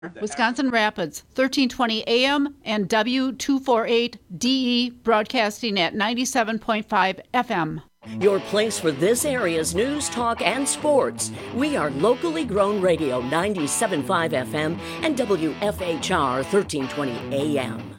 Wisconsin Rapids, 1320 AM and W248DE broadcasting at 97.5 FM. Your place for this area's news, talk, and sports. We are locally grown radio 97.5 FM and WFHR 1320 AM.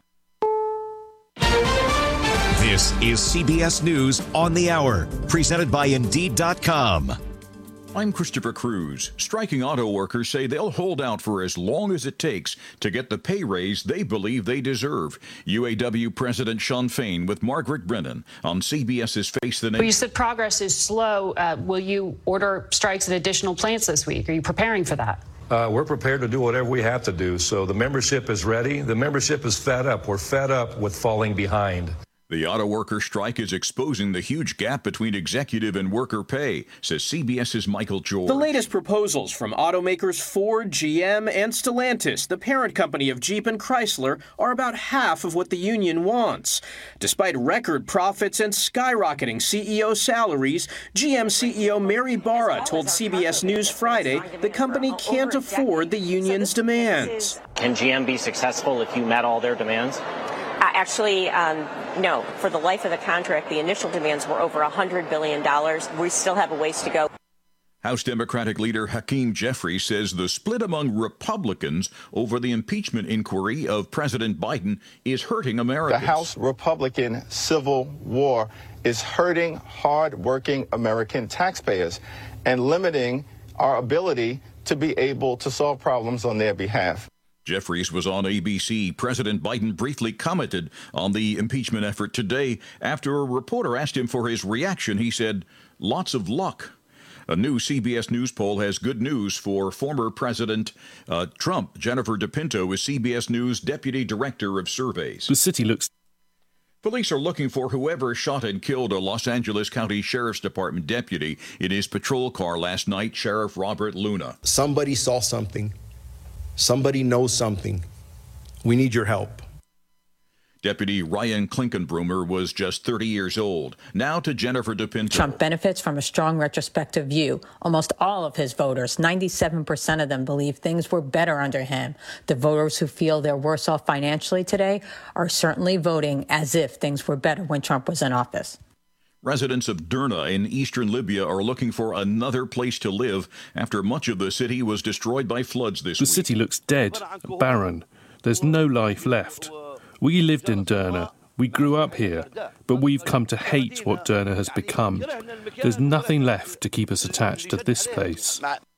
This is CBS News on the Hour, presented by Indeed.com. I'm Christopher Cruz. Striking auto workers say they'll hold out for as long as it takes to get the pay raise they believe they deserve. UAW President Shawn Fain with Margaret Brennan on CBS's Face the Nation. Well, you said progress is slow. Will you order strikes at additional plants this week? Are you preparing for that? We're prepared to do whatever we have to do. So the membership is ready. The membership is fed up. We're fed up with falling behind. The auto worker strike is exposing the huge gap between executive and worker pay, says CBS's Michael George. The latest proposals from automakers Ford, GM, and Stellantis, the parent company of Jeep and Chrysler, are about half of what the union wants. Despite record profits and skyrocketing CEO salaries, GM CEO Mary Barra told CBS News Friday the company can't afford the union's demands. Can GM be successful if you met all their demands? Actually, no. For the life of the contract, the initial demands were over $100 billion. We still have a ways to go. House Democratic leader Hakeem Jeffries says the split among Republicans over the impeachment inquiry of President Biden is hurting Americans. The House Republican civil war is hurting hard-working American taxpayers and limiting our ability to be able to solve problems on their behalf. Jeffries was on ABC. President Biden briefly commented on the impeachment effort today. After a reporter asked him for his reaction, he said, "Lots of luck." A new CBS News poll has good news for former President Trump. Jennifer DePinto is CBS News Deputy Director of Surveys. The city looks... Police are looking for whoever shot and killed a Los Angeles County Sheriff's Department deputy in his patrol car last night, Sheriff Robert Luna. Somebody saw something. Somebody knows something. We need your help. Deputy Ryan Klinkenbrummer was just 30 years old. Now to Jennifer DePinto. Trump benefits from a strong retrospective view. Almost all of his voters, 97% of them, believe things were better under him. The voters who feel they're worse off financially today are certainly voting as if things were better when Trump was in office. Residents of Derna in eastern Libya are looking for another place to live after much of the city was destroyed by floods this week. The city looks dead, barren. There's no life left. We lived in Derna. We grew up here, but we've come to hate what Derna has become. There's nothing left to keep us attached to this place.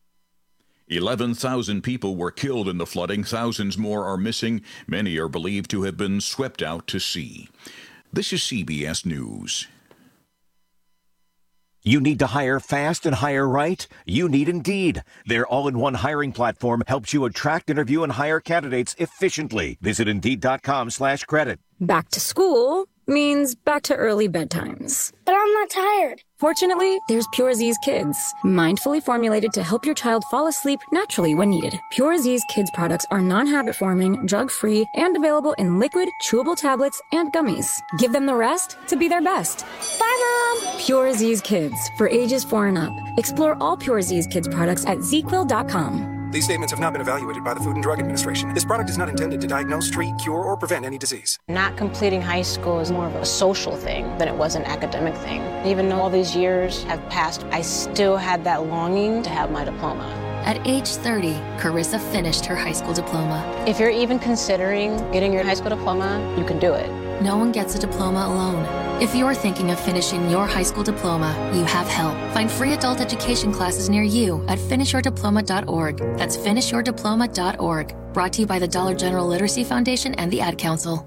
11,000 people were killed in the flooding. Thousands more are missing. Many are believed to have been swept out to sea. This is CBS News. You need to hire fast and hire right? You need Indeed. Their all-in-one hiring platform helps you attract, interview, and hire candidates efficiently. Visit Indeed.com/credit. Back to school means back to early bedtimes. But I'm not tired. Fortunately, there's Pure Z's Kids, mindfully formulated to help your child fall asleep naturally when needed. Pure Z's Kids products are non-habit forming, drug-free, and available in liquid, chewable tablets and gummies. Give them the rest to be their best. Bye, Mom! Pure Z's Kids, for ages 4 and up. Explore all Pure Z's Kids products at ZQuil.com. These statements have not been evaluated by the Food and Drug Administration. This product is not intended to diagnose, treat, cure, or prevent any disease. Not completing high school is more of a social thing than it was an academic thing. Even though all these years have passed, I still had that longing to have my diploma. At age 30, Carissa finished her high school diploma. If you're even considering getting your high school diploma, you can do it. No one gets a diploma alone. If you're thinking of finishing your high school diploma, you have help. Find free adult education classes near you at finishyourdiploma.org. That's finishyourdiploma.org. Brought to you by the Dollar General Literacy Foundation and the Ad Council.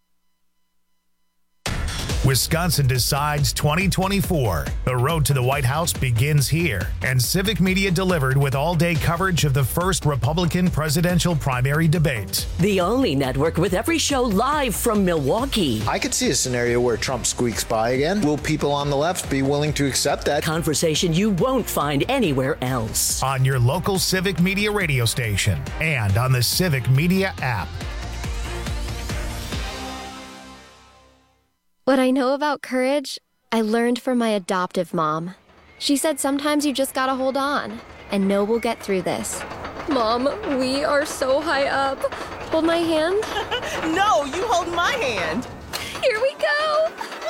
Wisconsin Decides 2024. The road to the White House begins here, and Civic Media delivered with all-day coverage of the first Republican presidential primary debate. The only network with every show live from Milwaukee. I could see a scenario where Trump squeaks by again. Will people on the left be willing to accept that? Conversation you won't find anywhere else. On your local Civic Media radio station and on the Civic Media app. What I know about courage, I learned from my adoptive mom. She said sometimes you just gotta hold on and know we'll get through this. Mom, we are so high up. Hold my hand. No, you hold my hand. Here we go.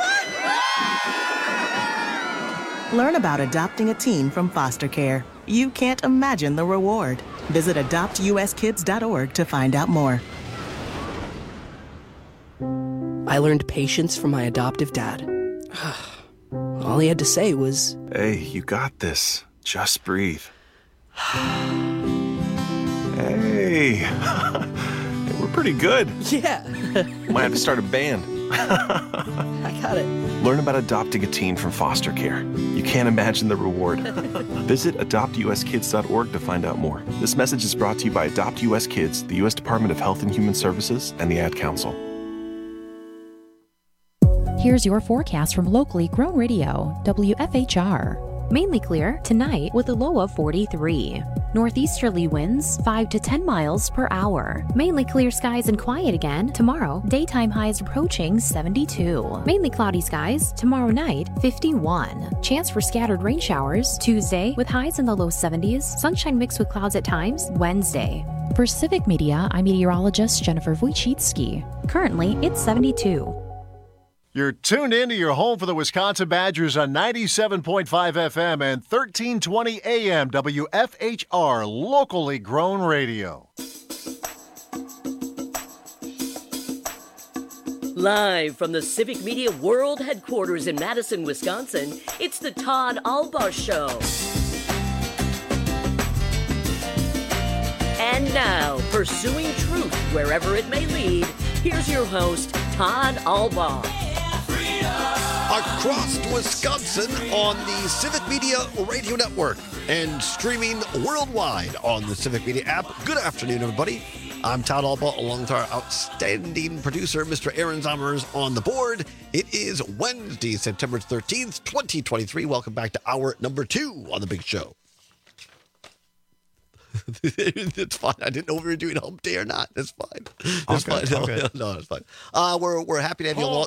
Learn about adopting a teen from foster care. You can't imagine the reward. Visit adoptuskids.org to find out more. I learned patience from my adoptive dad. All he had to say was, "Hey, you got this. Just breathe." Hey, we're pretty good. Yeah. Might have to start a band. I got it. Learn about adopting a teen from foster care. You can't imagine the reward. Visit adoptuskids.org to find out more. This message is brought to you by Adopt US Kids, the U.S. Department of Health and Human Services, and the Ad Council. Here's your forecast from locally grown radio, WFHR. Mainly clear tonight with a low of 43. Northeasterly winds 5 to 10 miles per hour. Mainly clear skies and quiet again tomorrow. Daytime highs approaching 72. Mainly cloudy skies tomorrow night 51. Chance for scattered rain showers Tuesday with highs in the low 70s. Sunshine mixed with clouds at times Wednesday. For Civic Media, I'm meteorologist Jennifer Wojcicki. Currently, it's 72. You're tuned in to your home for the Wisconsin Badgers on 97.5 FM and 1320 AM WFHR, locally grown radio. Live from the Civic Media World Headquarters in Madison, Wisconsin, it's the Todd Albaugh Show. And now, pursuing truth wherever it may lead, here's your host, Todd Albaugh. Across Wisconsin on the Civic Media Radio Network and streaming worldwide on the Civic Media app. Good afternoon, everybody. I'm Todd Albaugh, along with our outstanding producer, Mr. Aaron Zommers, on the board. It is Wednesday, September 13th, 2023. Welcome back to hour number 2 on the big show. It's fine. I didn't know if we were doing hump day or not. That's fine. That's fine. No, it's fine. We're happy to have you along.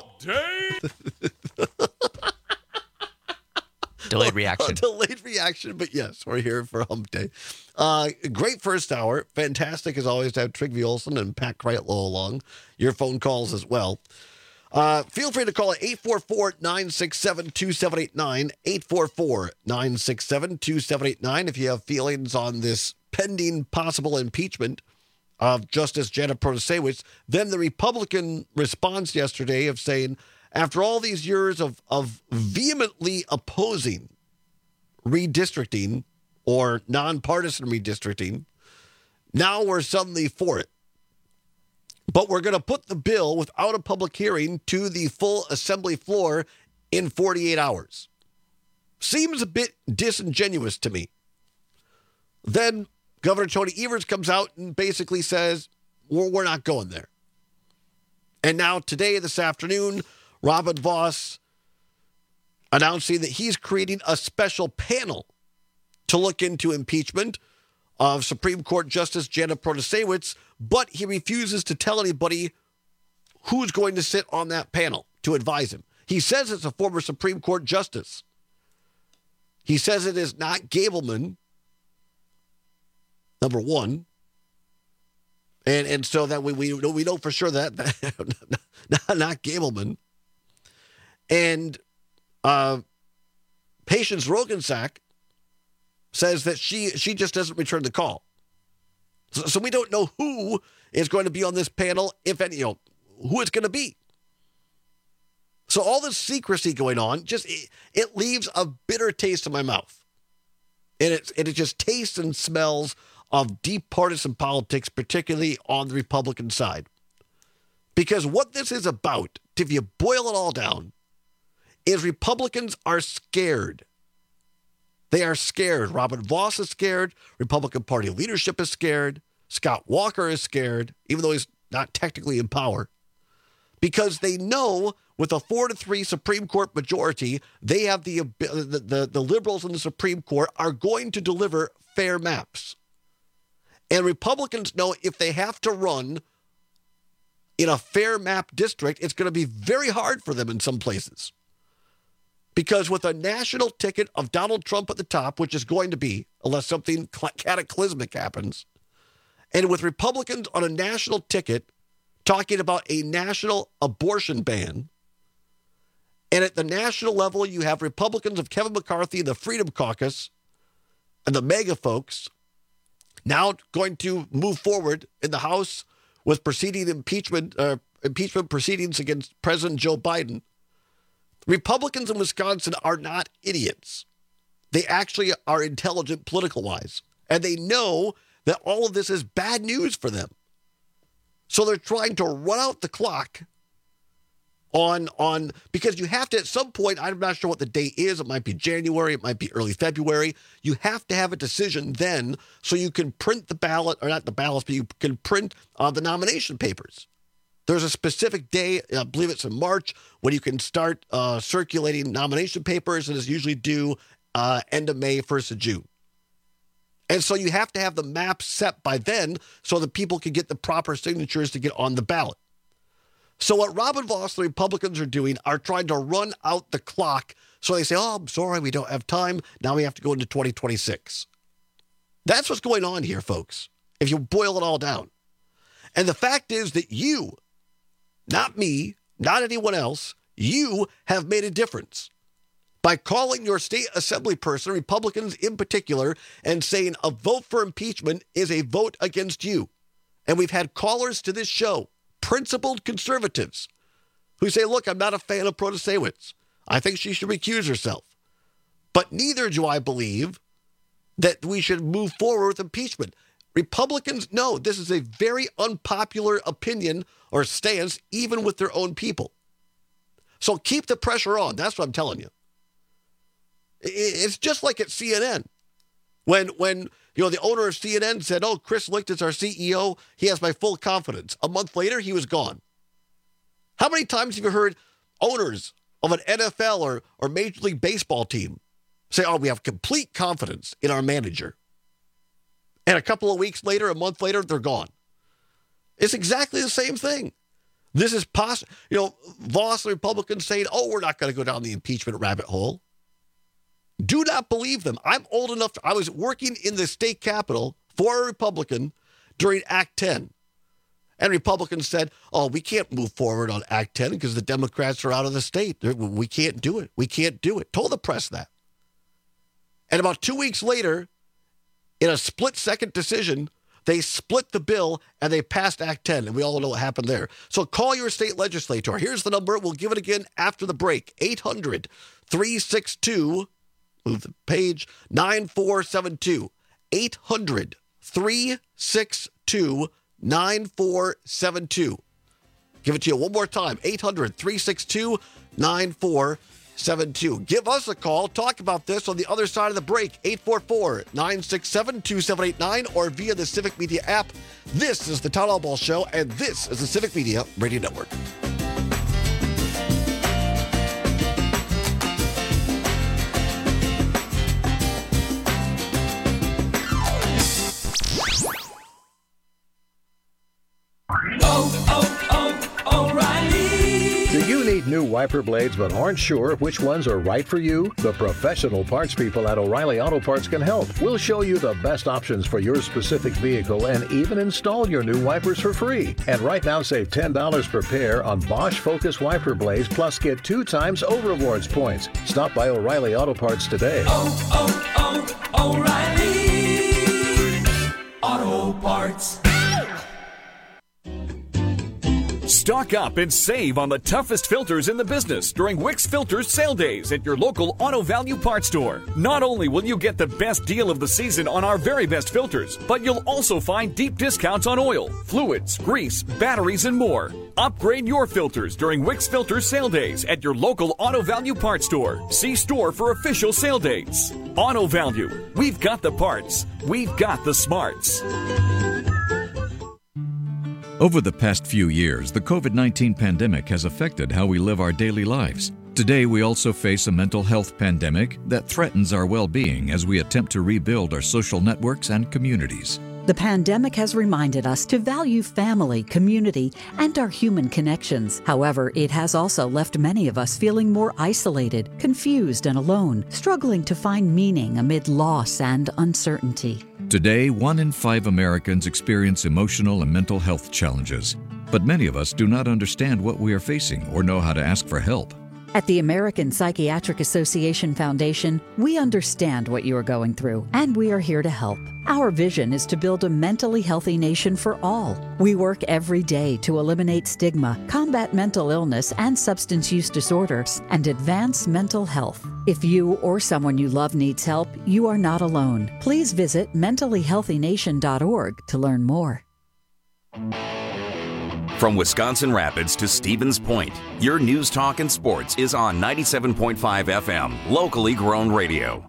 Delayed reaction. Delayed reaction, but yes, we're here for hump day. Great first hour. Fantastic as always to have Trygve Olsen and Pat Kreitlow along. Your phone calls as well. Feel free to call at 844-967-2789, 844-967-2789 if you have feelings on this pending possible impeachment of Justice Janet Protasiewicz. Then the Republican response yesterday of saying, after all these years of vehemently opposing redistricting or nonpartisan redistricting, now we're suddenly for it. But we're going to put the bill without a public hearing to the full assembly floor in 48 hours. Seems a bit disingenuous to me. Then Governor Tony Evers comes out and basically says, we're not going there. And now today, this afternoon, Robin Vos announcing that he's creating a special panel to look into impeachment of Supreme Court Justice Janet Protasiewicz, but he refuses to tell anybody who's going to sit on that panel to advise him. He says it's a former Supreme Court justice. He says it is not Gableman, number one. And so that we know for sure that not Gableman. And Patience Roggensack says that she just doesn't return the call. So we don't know who is going to be on this panel, if any, who it's going to be. So all this secrecy going on, it leaves a bitter taste in my mouth. And it just tastes and smells of deep partisan politics, particularly on the Republican side. Because what this is about, if you boil it all down, is Republicans are scared. They are scared. Robin Vos is scared. Republican Party leadership is scared. Scott Walker is scared, even though he's not technically in power. Because they know with a 4-3 Supreme Court majority, they have the liberals in the Supreme Court are going to deliver fair maps. And Republicans know if they have to run in a fair map district, it's going to be very hard for them in some places. Because with a national ticket of Donald Trump at the top, which is going to be, unless something cataclysmic happens, And with Republicans on a national ticket talking about a national abortion ban, and at the national level, you have Republicans of Kevin McCarthy and the Freedom Caucus and the MAGA folks now going to move forward in the House with impeachment proceedings against President Joe Biden. Republicans in Wisconsin are not idiots. They actually are intelligent political-wise, and they know that all of this is bad news for them. So they're trying to run out the clock on because you have to, at some point, I'm not sure what the date is. It might be January. It might be early February. You have to have a decision then so you can print the ballot, or not the ballots, but you can print the nomination papers. There's a specific day, I believe it's in March, when you can start circulating nomination papers, and it's usually due end of May, 1st of June. And so you have to have the map set by then so that people can get the proper signatures to get on the ballot. So what Robin Vos and the Republicans are doing are trying to run out the clock. So they say, oh, I'm sorry, we don't have time. Now we have to go into 2026. That's what's going on here, folks, if you boil it all down. And the fact is that you, not me, not anyone else, you have made a difference by calling your state assembly person, Republicans in particular, and saying a vote for impeachment is a vote against you. And we've had callers to this show, principled conservatives, who say, look, I'm not a fan of Protasiewicz. I think she should recuse herself. But neither do I believe that we should move forward with impeachment. Republicans know this is a very unpopular opinion or stance, even with their own people. So keep the pressure on. That's what I'm telling you. It's just like at CNN. When the owner of CNN said, oh, Chris Licht is our CEO, he has my full confidence. A month later, he was gone. How many times have you heard owners of an NFL or Major League Baseball team say, oh, we have complete confidence in our manager? And a couple of weeks later, a month later, they're gone. It's exactly the same thing. This is possible. Vos and Republicans saying, oh, we're not going to go down the impeachment rabbit hole. Do not believe them. I'm old enough. I was working in the state capitol for a Republican during Act 10. And Republicans said, oh, we can't move forward on Act 10 because the Democrats are out of the state. We can't do it. We can't do it. Told the press that. And about 2 weeks later, in a split-second decision, they split the bill and they passed Act 10. And we all know what happened there. So call your state legislator. Here's the number. We'll give it again after the break. 800-362- move the page, 9472. 800-362-9472. Give it to you one more time. 800-362-9472. Give us a call. Talk about this on the other side of the break. 844-967-2789 or via the Civic Media app. This is the Todd Albaugh Show, and this is the Civic Media Radio Network. New wiper blades but aren't sure which ones are right for you? The professional parts people at O'Reilly Auto Parts can help. We'll show you the best options for your specific vehicle and even install your new wipers for free. And right now, save $10 per pair on Bosch Focus wiper blades, plus get 2 times O-Rewards points. Stop by O'Reilly Auto Parts today. O'Reilly Auto Parts. Stock up and save on the toughest filters in the business during Wix Filters sale days at your local Auto Value Parts store. Not only will you get the best deal of the season on our very best filters, but you'll also find deep discounts on oil, fluids, grease, batteries, and more. Upgrade your filters during Wix Filters sale days at your local Auto Value Parts store. See store for official sale dates. Auto Value. We've got the parts. We've got the smarts. Over the past few years, the COVID-19 pandemic has affected how we live our daily lives. Today, we also face a mental health pandemic that threatens our well-being as we attempt to rebuild our social networks and communities. The pandemic has reminded us to value family, community, and our human connections. However, it has also left many of us feeling more isolated, confused, and alone, struggling to find meaning amid loss and uncertainty. Today, 1 in 5 Americans experience emotional and mental health challenges. But many of us do not understand what we are facing or know how to ask for help. At the American Psychiatric Association Foundation, we understand what you are going through, and we are here to help. Our vision is to build a mentally healthy nation for all. We work every day to eliminate stigma, combat mental illness and substance use disorders, and advance mental health. If you or someone you love needs help, you are not alone. Please visit mentallyhealthynation.org to learn more. From Wisconsin Rapids to Stevens Point, your news, talk, and sports is on 97.5 FM, locally grown radio.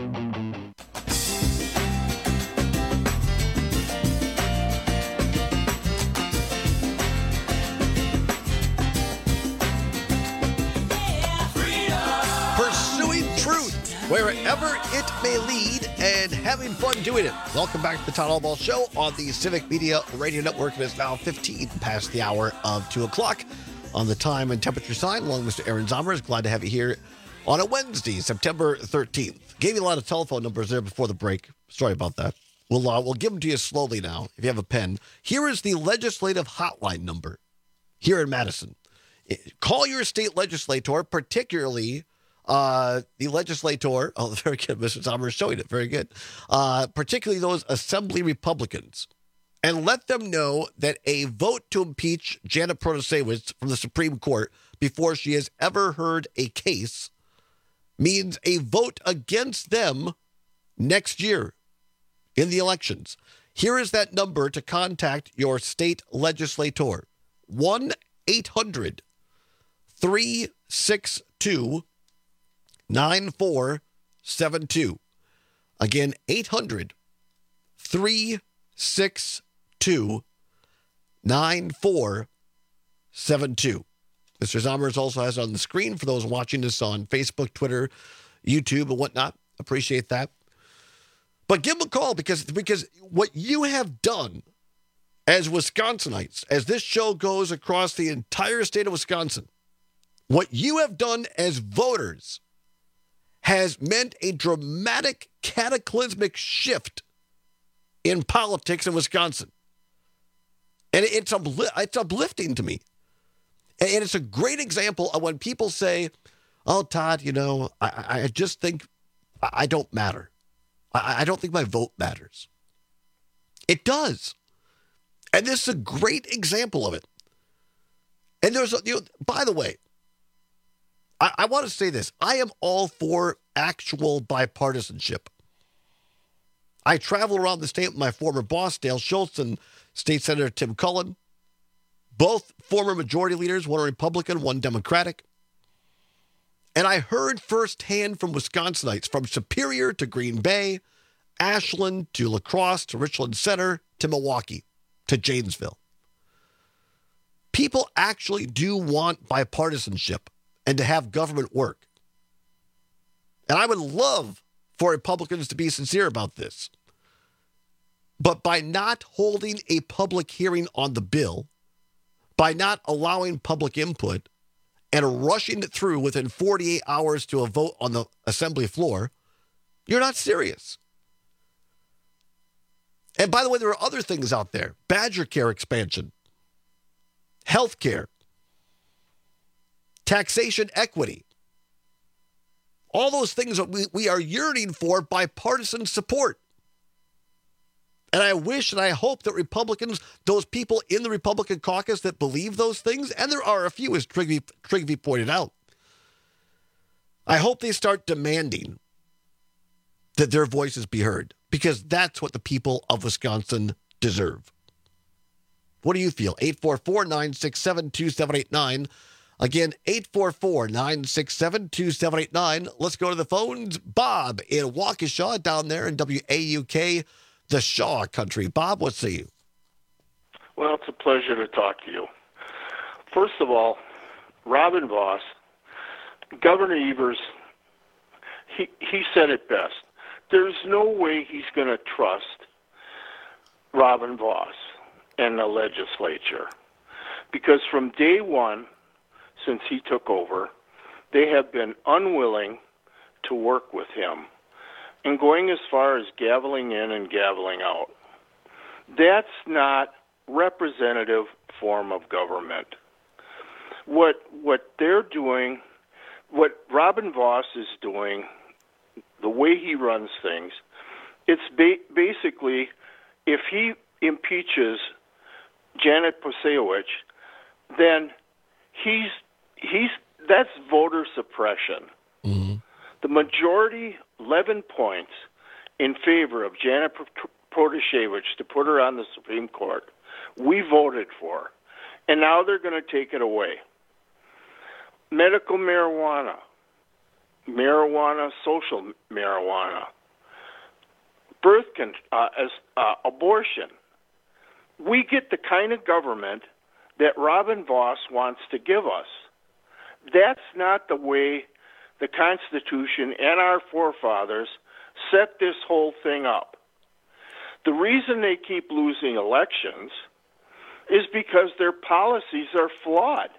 Pursuing truth wherever it may lead and having fun doing it. Welcome back to the Todd Allball Show on the Civic Media Radio Network. It is now 15 past the hour of 2 o'clock on the time and temperature sign. Along with Mr. Aaron Zommers, glad to have you here on a Wednesday, September 13th. Gave you a lot of telephone numbers there before the break. Sorry about that. We'll give them to you slowly now if you have a pen. Here is the legislative hotline number here in Madison. Call your state legislator, particularly the legislator. Oh, very good. Mr. Sommer is showing it. Very good. Particularly those Assembly Republicans. And let them know that a vote to impeach Janet Protasiewicz from the Supreme Court before she has ever heard a case means a vote against them next year in the elections. Here is that number to contact your state legislator. 1-800-362-9472. Again, 800-362-9472. Mr. Zommers also has it on the screen for those watching this on Facebook, Twitter, YouTube, and whatnot. Appreciate that. But give them a call because what you have done as Wisconsinites, as this show goes across the entire state of Wisconsin, what you have done as voters has meant a dramatic, cataclysmic shift in politics in Wisconsin. And it's uplifting to me. And it's a great example of when people say, oh, Todd, I just think I don't matter. I don't think my vote matters. It does. And this is a great example of it. And there's, by the way, I want to say this. I am all for actual bipartisanship. I travel around the state with my former boss, Dale Schultz, and State Senator Tim Cullen. Both former majority leaders, one Republican, one Democratic. And I heard firsthand from Wisconsinites, from Superior to Green Bay, Ashland to La Crosse to Richland Center to Milwaukee to Janesville. People actually do want bipartisanship and to have government work. And I would love for Republicans to be sincere about this. But by not holding a public hearing on the bill, by not allowing public input and rushing it through within 48 hours to a vote on the assembly floor, you're not serious. And by the way, there are other things out there. Badger Care expansion, health care, taxation equity. All those things that we are yearning for bipartisan support. And I wish and I hope that Republicans, those people in the Republican caucus that believe those things, and there are a few, as Trigby pointed out, I hope they start demanding that their voices be heard, because that's what the people of Wisconsin deserve. What do you feel? 844-967-2789. Again, 844-967-2789. Let's go to the phones. Bob in Waukesha down there in WAUK, the Shaw country. Bob, what's say you? Well, it's a pleasure to talk to you. First of all, Robin Vos, Governor Evers, he said it best. There's no way he's going to trust Robin Vos and the legislature. Because from day one, since he took over, they have been unwilling to work with him and going as far as gaveling in and gaveling out. That's not representative form of government. What they're doing, what Robin Vos is doing, the way he runs things, it's basically, if he impeaches Janet Posobiec, then that's voter suppression. Mm-hmm. The majority, 11 points, in favor of Janet Posobiec to put her on the Supreme Court, we voted for. And now they're going to take it away. Medical marijuana, social marijuana, abortion. We get the kind of government that Robin Vos wants to give us. That's not the way the Constitution and our forefathers set this whole thing up. The reason they keep losing elections is because their policies are flawed.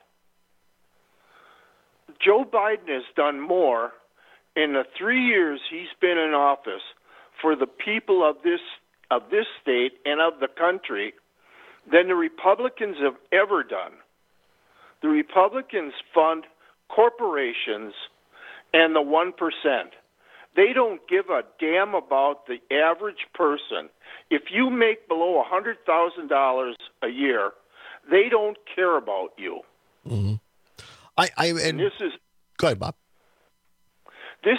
Joe Biden has done more in the 3 years he's been in office for the people of this state and of the country than the Republicans have ever done. The Republicans fund corporations and the 1%. They don't give a damn about the average person. If you make below $100,000 a year, they don't care about you. Mm-hmm. And this is. Go ahead, Bob. This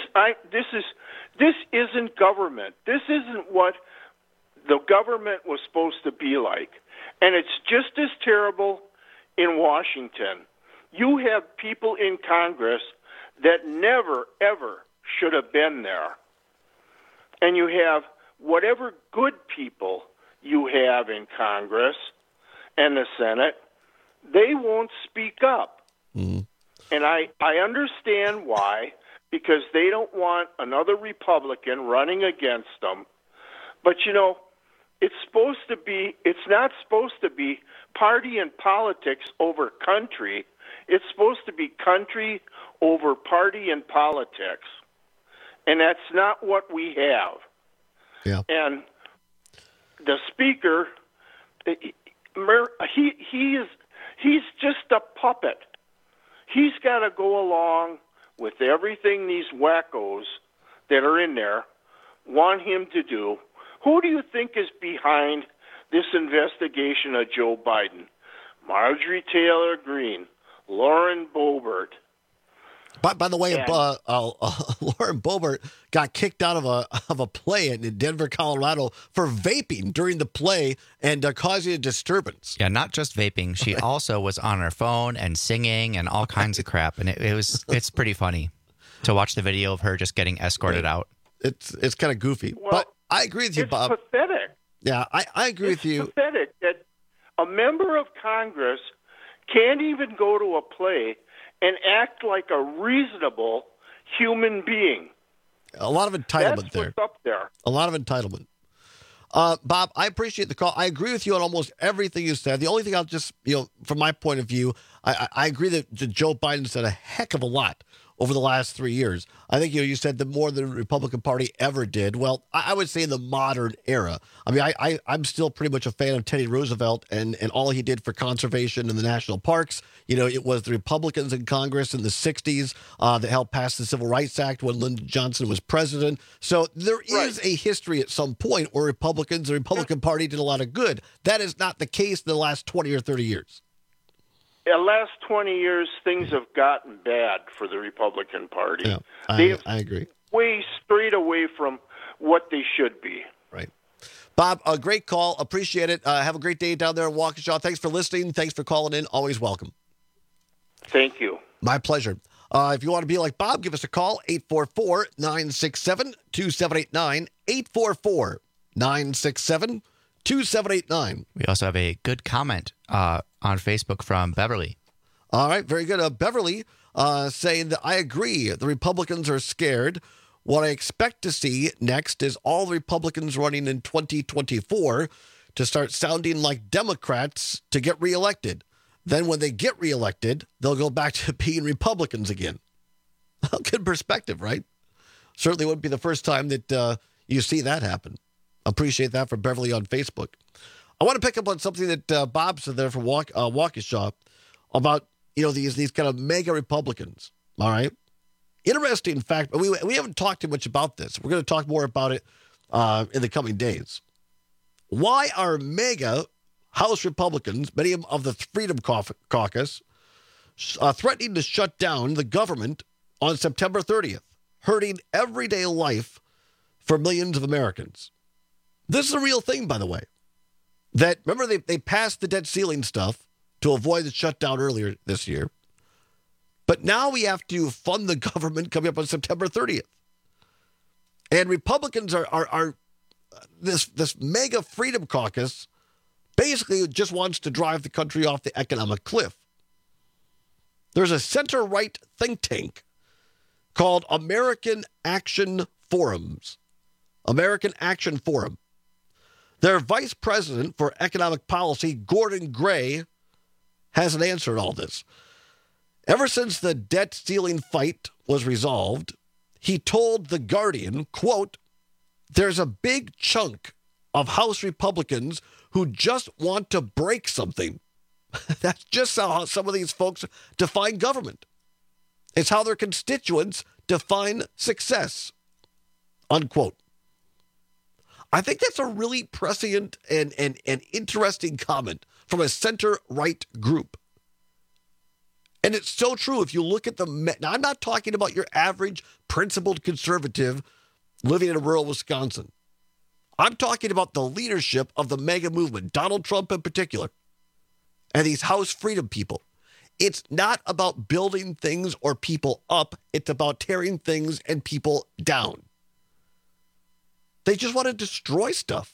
isn't government. This isn't what the government was supposed to be like. And it's just as terrible in Washington. You have people in Congress that never, ever should have been there. And you have whatever good people you have in Congress and the Senate, they won't speak up. Mm-hmm. And I understand why, because they don't want another Republican running against them. But, it's not supposed to be party and politics over country. It's supposed to be country over party and politics. And that's not what we have. Yeah. And the speaker, he's just a puppet. He's got to go along with everything these wackos that are in there want him to do. Who do you think is behind this investigation of Joe Biden? Marjorie Taylor Greene, Lauren Boebert. By the way, Lauren Boebert got kicked out of a play in Denver, Colorado for vaping during the play and causing a disturbance. Yeah, not just vaping. She also was on her phone and singing and all kinds of crap. And it's pretty funny to watch the video of her just getting escorted out. It's kind of goofy. Well, but I agree with you, Bob. It's pathetic. Yeah, I agree with you. It's pathetic that a member of Congress can't even go to a play and act like a reasonable human being. A lot of entitlement That's what's up there. A lot of entitlement. Bob, I appreciate the call. I agree with you on almost everything you said. The only thing I'll just, from my point of view, I agree that Joe Biden said a heck of a lot over the last 3 years. I think you said that more than the Republican Party ever did. Well, I would say in the modern era. I mean, I'm still pretty much a fan of Teddy Roosevelt and all he did for conservation in the national parks. It was the Republicans in Congress in the 60s that helped pass the Civil Rights Act when Lyndon Johnson was president. So there is a history at some point where the Republican Party did a lot of good. That is not the case in the last 20 or 30 years. The last 20 years, things have gotten bad for the Republican Party. Yeah, I agree. Way straight away from what they should be. Right. Bob, a great call. Appreciate it. Have a great day down there in Waukesha. Thanks for listening. Thanks for calling in. Always welcome. Thank you. My pleasure. If you want to be like Bob, give us a call, 844-967-2789, 844-967-2789. We also have a good comment on Facebook from Beverly. All right, very good. Beverly saying that I agree. The Republicans are scared. What I expect to see next is all the Republicans running in 2024 to start sounding like Democrats to get reelected. Then when they get reelected, they'll go back to being Republicans again. Good perspective, right? Certainly wouldn't be the first time that you see that happen. Appreciate that from Beverly on Facebook. I want to pick up on something that Bob said there from Waukesha about, these kind of mega Republicans, all right? Interesting fact, but we haven't talked too much about this. We're going to talk more about it in the coming days. Why are mega House Republicans, many of the Freedom Caucus, threatening to shut down the government on September 30th, hurting everyday life for millions of Americans? This is a real thing, by the way. That, remember, they passed the debt ceiling stuff to avoid the shutdown earlier this year. But now we have to fund the government coming up on September 30th. And Republicans are this mega Freedom Caucus basically just wants to drive the country off the economic cliff. There's a center-right think tank called American Action Forums. American Action Forum. Their vice president for economic policy, Gordon Gray, has an answer to all this. Ever since the debt ceiling fight was resolved, he told The Guardian, quote, "There's a big chunk of House Republicans who just want to break something." That's just how some of these folks define government. It's how their constituents define success, unquote. I think that's a really prescient and interesting comment from a center-right group. And it's so true. If you look at now, I'm not talking about your average principled conservative living in rural Wisconsin. I'm talking about the leadership of the mega movement, Donald Trump in particular, and these House Freedom people. It's not about building things or people up. It's about tearing things and people down. They just want to destroy stuff.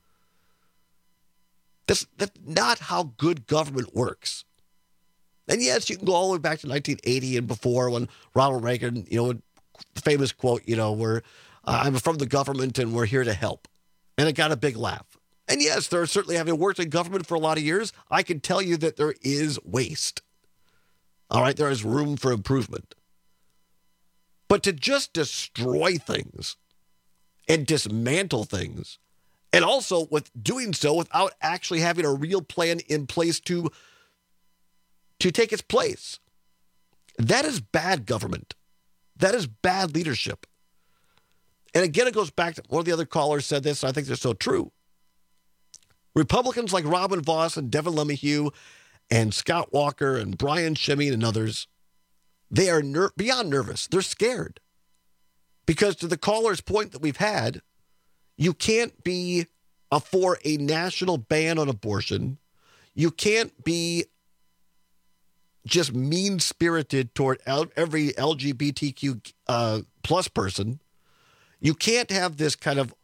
That's not how good government works. And yes, you can go all the way back to 1980 and before when Ronald Reagan, the famous quote, where I'm from the government and we're here to help. And it got a big laugh. And yes, there are certainly, having worked in government for a lot of years, I can tell you that there is waste. All right, there is room for improvement. But to just destroy things and dismantle things, and also with doing so without actually having a real plan in place to take its place, that is bad government. That is bad leadership. And again, it goes back to one of the other callers said this, and I think they're so true. Republicans like Robin Vos and Devin LeMahieu and Scott Walker and Brian Shimmy and others, they are beyond nervous. They're scared. Because to the caller's point that we've had, you can't be for a national ban on abortion. You can't be just mean-spirited toward every LGBTQ plus person. You can't have this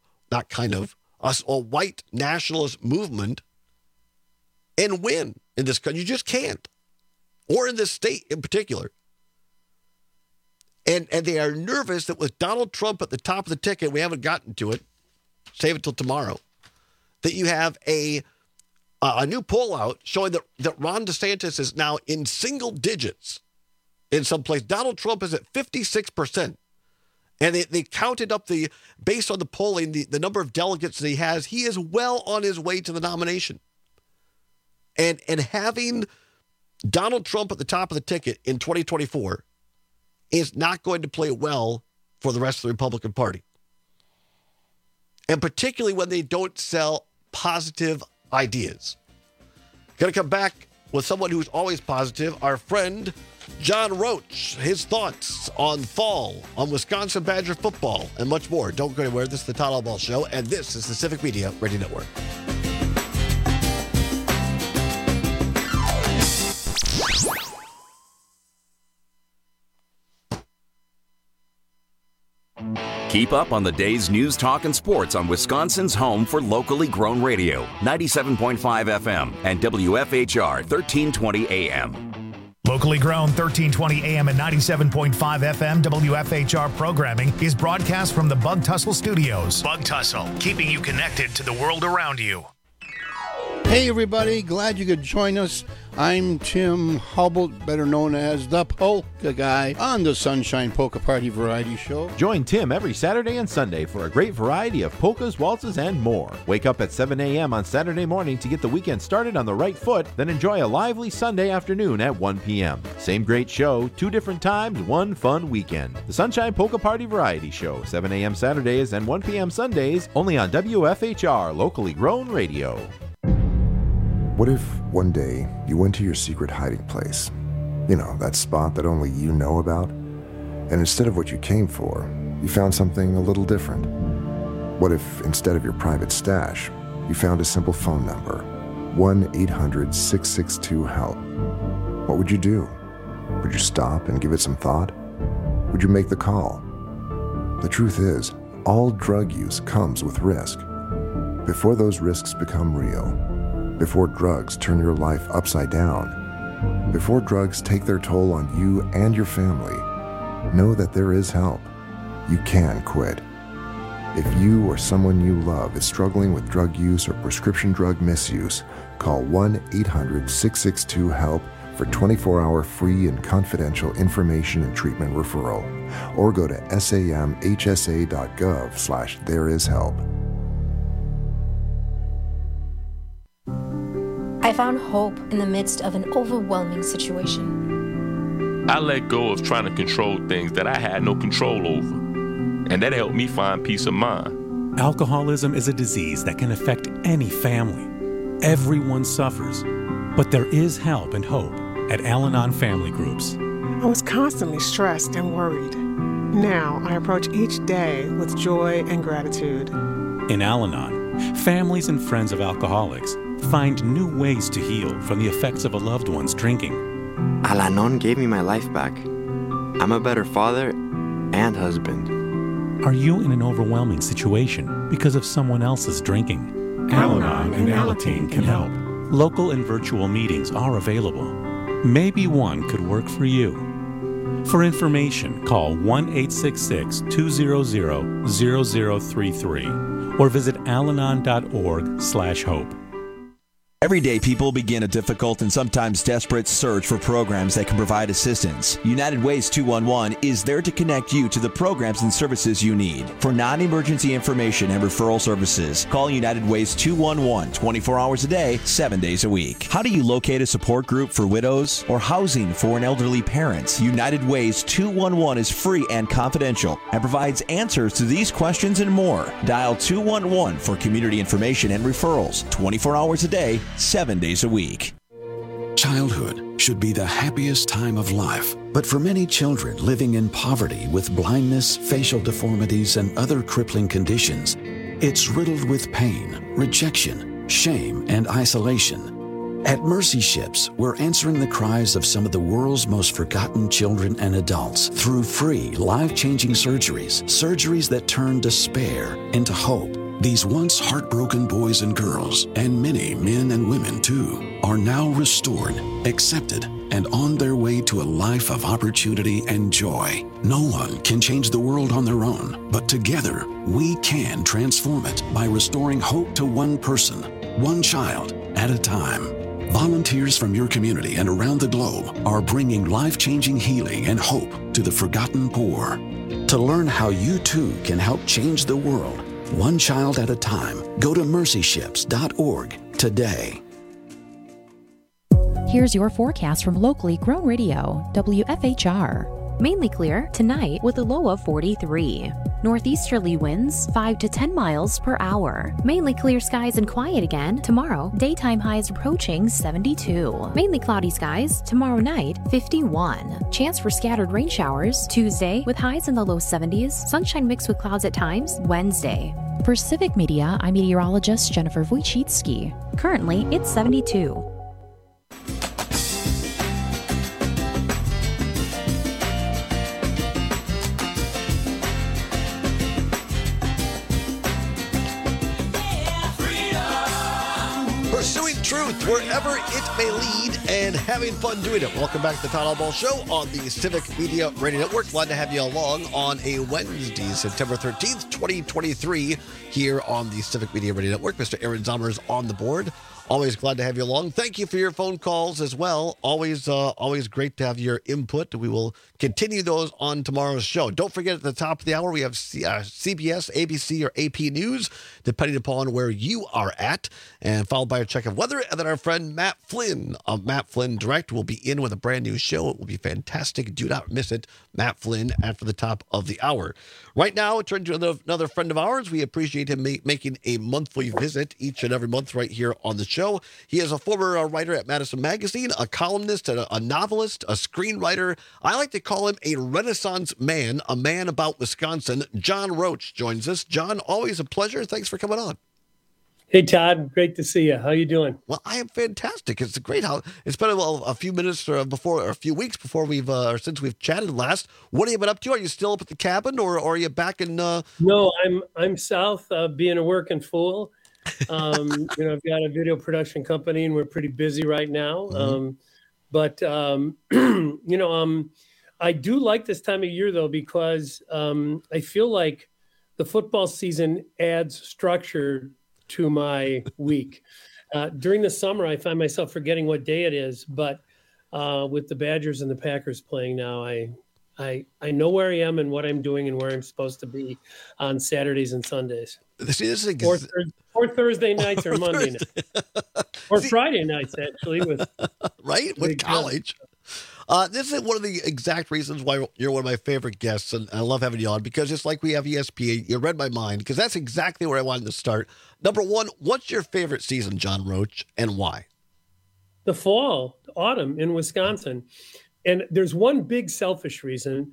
a white nationalist movement and win in this country. You just can't. Or in this state in particular. And they are nervous that with Donald Trump at the top of the ticket, we haven't gotten to it, save it till tomorrow, that you have a new poll out showing that Ron DeSantis is now in single digits in some place. Donald Trump is at 56%. And they counted up based on the polling, the number of delegates that he has. He is well on his way to the nomination. And having Donald Trump at the top of the ticket in 2024 is not going to play well for the rest of the Republican Party. And particularly when they don't sell positive ideas. Going to come back with someone who's always positive, our friend John Roach, his thoughts on fall, on Wisconsin Badger football, and much more. Don't go anywhere. This is the Todd Albaugh Show, and this is the Civic Media Radio Network. Keep up on the day's news, talk, and sports on Wisconsin's home for locally grown radio, 97.5 FM and WFHR 1320 AM. Locally grown 1320 AM and 97.5 FM WFHR programming is broadcast from the Bug Tussle Studios. Bug Tussle, keeping you connected to the world around you. Hey everybody, glad you could join us. I'm Tim Hubble, better known as the Polka Guy, on the Sunshine Polka Party Variety Show. Join Tim every Saturday and Sunday for a great variety of polkas, waltzes, and more. Wake up at 7 a.m. on Saturday morning to get the weekend started on the right foot, then enjoy a lively Sunday afternoon at 1 p.m. Same great show, 2 different times, one fun weekend. The Sunshine Polka Party Variety Show, 7 a.m. Saturdays and 1 p.m. Sundays, only on WFHR, locally grown radio. What if one day you went to your secret hiding place? You know, that spot that only you know about? And instead of what you came for, you found something a little different. What if instead of your private stash, you found a simple phone number, 1-800-662-HELP? What would you do? Would you stop and give it some thought? Would you make the call? The truth is, all drug use comes with risk. Before those risks become real, before drugs turn your life upside down, before drugs take their toll on you and your family, know that there is help. You can quit. If you or someone you love is struggling with drug use or prescription drug misuse, call 1-800-662-HELP for 24-hour free and confidential information and treatment referral, or go to samhsa.gov/thereishelp. I found hope in the midst of an overwhelming situation. I let go of trying to control things that I had no control over, and that helped me find peace of mind. Alcoholism is a disease that can affect any family. Everyone suffers, but there is help and hope at Al-Anon Family Groups. I was constantly stressed and worried. Now I approach each day with joy and gratitude. In Al-Anon, families and friends of alcoholics find new ways to heal from the effects of a loved one's drinking. Al-Anon gave me my life back. I'm a better father and husband. Are you in an overwhelming situation because of someone else's drinking? Al-Anon and Alateen can help. Local and virtual meetings are available. Maybe one could work for you. For information, call 1-866-200-0033 or visit alanon.org/hope. Everyday people begin a difficult and sometimes desperate search for programs that can provide assistance. United Ways 211 is there to connect you to the programs and services you need. For non-emergency information and referral services, call United Ways 211 24 hours a day, 7 days a week. How do you locate a support group for widows or housing for an elderly parent? United Ways 211 is free and confidential and provides answers to these questions and more. Dial 211 for community information and referrals 24 hours a day, 7 days a week. Childhood should be the happiest time of life, but for many children living in poverty with blindness, facial deformities, and other crippling conditions, it's riddled with pain, rejection, shame, and isolation. At Mercy Ships, we're answering the cries of some of the world's most forgotten children and adults through free, life-changing surgeries that turn despair into hope. These once heartbroken boys and girls, and many men and women too, are now restored, accepted, and on their way to a life of opportunity and joy. No one can change the world on their own, but together we can transform it by restoring hope to one person, one child at a time. Volunteers from your community and around the globe are bringing life-changing healing and hope to the forgotten poor. To learn how you too can help change the world, one child at a time, go to mercyships.org today. Here's your forecast from locally grown radio, WFHR. Mainly clear tonight with a low of 43. Northeasterly winds 5 to 10 miles per hour. Mainly clear skies and quiet again tomorrow. Daytime highs approaching 72. Mainly cloudy skies tomorrow night 51. Chance for scattered rain showers Tuesday with highs in the low 70s. Sunshine mixed with clouds at times Wednesday. For Civic Media, I'm meteorologist Jennifer Wojcicki. Currently, it's 72. Pursuing truth wherever it may lead and having fun doing it. Welcome back to the Todd Ball Show on the Civic Media Radio Network. Glad to have you along on a Wednesday, September 13th, 2023, here on the Civic Media Radio Network. Mr. Aaron Zommers on the board. Always glad to have you along. Thank you for your phone calls as well. Always great to have your input. We will continue those on tomorrow's show. Don't forget, at the top of the hour, we have CBS, ABC, or AP News, depending upon where you are at, and followed by a check of weather. And then our friend Matt Flynn of Matt Flynn Direct will be in with a brand new show. It will be fantastic. Do not miss it. Matt Flynn after the top of the hour. Right now, turn to another friend of ours. We appreciate him making a monthly visit each and every month right here on the show. He is a former writer at Madison Magazine, a columnist, a novelist, a screenwriter. I like to call him a Renaissance man, a man about Wisconsin. John Roach joins us. John, always a pleasure. Thanks for coming on. Hey, Todd. Great to see you. How you doing? Well, I am fantastic. It's great how it's been a few minutes or a few weeks before since we've chatted last. What have you been up to? Are you still up at the cabin, or are you back in? No, I'm south, being a working fool. I've got a video production company, and we're pretty busy right now. I do like this time of year though, because I feel like the football season adds structure to my week. During the summer, I find myself forgetting what day it is, but with the Badgers and the Packers playing now, I know where I am and what I'm doing and where I'm supposed to be on Saturdays and Sundays. See, this is or Thursday nights or Monday nights. Or Friday nights, actually. With college. This is one of the exact reasons why you're one of my favorite guests, and I love having you on, because just like we have ESPN, you read my mind, because that's exactly where I wanted to start. Number one, what's your favorite season, John Roach, and why? The fall, autumn in Wisconsin. And there's one big selfish reason.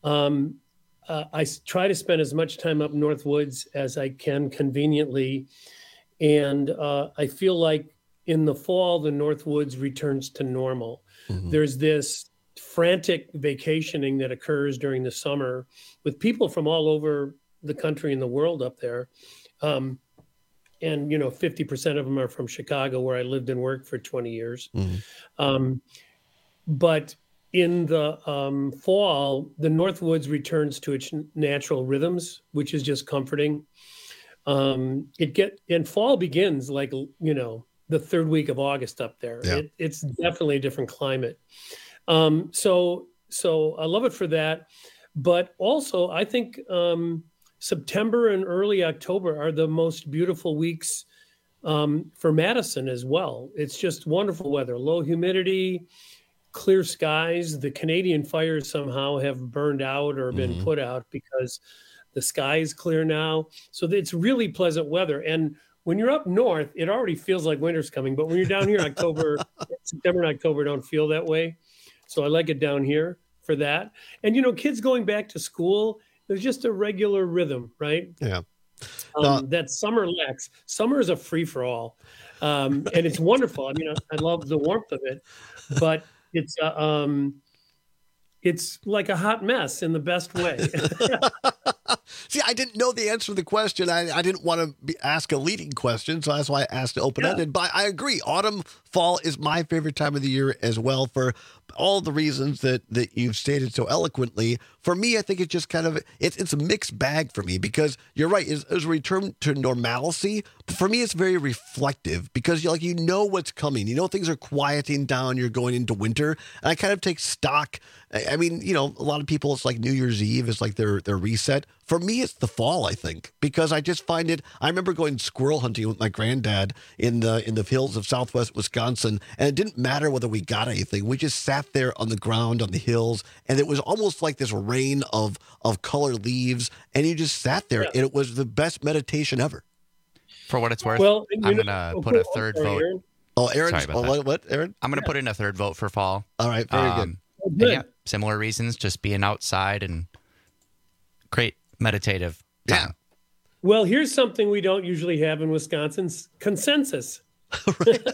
I try to spend as much time up North Woods as I can conveniently. And I feel like in the fall, the North Woods returns to normal. Mm-hmm. There's this frantic vacationing that occurs during the summer with people from all over the country and the world up there. And 50% of them are from Chicago, where I lived and worked for 20 years. Mm-hmm. But in the fall, the North Woods returns to its natural rhythms, which is just comforting. And fall begins the third week of August up there. Yeah. It's definitely a different climate. So I love it for that. But also, I think September and early October are the most beautiful weeks for Madison as well. It's just wonderful weather, low humidity, clear skies. The Canadian fires somehow have burned out or been put out because the sky is clear now. So it's really pleasant weather. And when you're up north, it already feels like winter's coming. But when you're down here, September and October don't feel that way. So I like it down here for that. And, kids going back to school, there's just a regular rhythm, right? Yeah. That summer lacks. Summer is a free-for-all. And it's wonderful. I mean, I love the warmth of it. But it's like a hot mess in the best way. See, I didn't know the answer to the question. I didn't want to ask a leading question, so that's why I asked it open-ended. Yeah. But I agree. Autumn, fall is my favorite time of the year as well, for all the reasons that you've stated so eloquently. For me, I think it's just kind of it's a mixed bag for me, because you're right. It's a return to normalcy. But for me, it's very reflective, because you know what's coming. You know things are quieting down. You're going into winter, and I kind of take stock. I mean, a lot of people, it's like New Year's Eve is like their reset. For me, it's the fall, I think, because I just find it. I remember going squirrel hunting with my granddad in the hills of southwest Wisconsin, and it didn't matter whether we got anything. We just sat there on the ground on the hills, and it was almost like this rain of colored leaves, and you just sat there, and it was the best meditation ever. For what it's worth, I'm going to put a third vote. Aaron. Oh, Aaron. Sorry about that. What, Aaron? I'm going to put in a third vote for fall. All right, very good. Yeah, similar reasons, just being outside and great meditative time. Yeah. Well, here's something we don't usually have in Wisconsin's consensus. Right.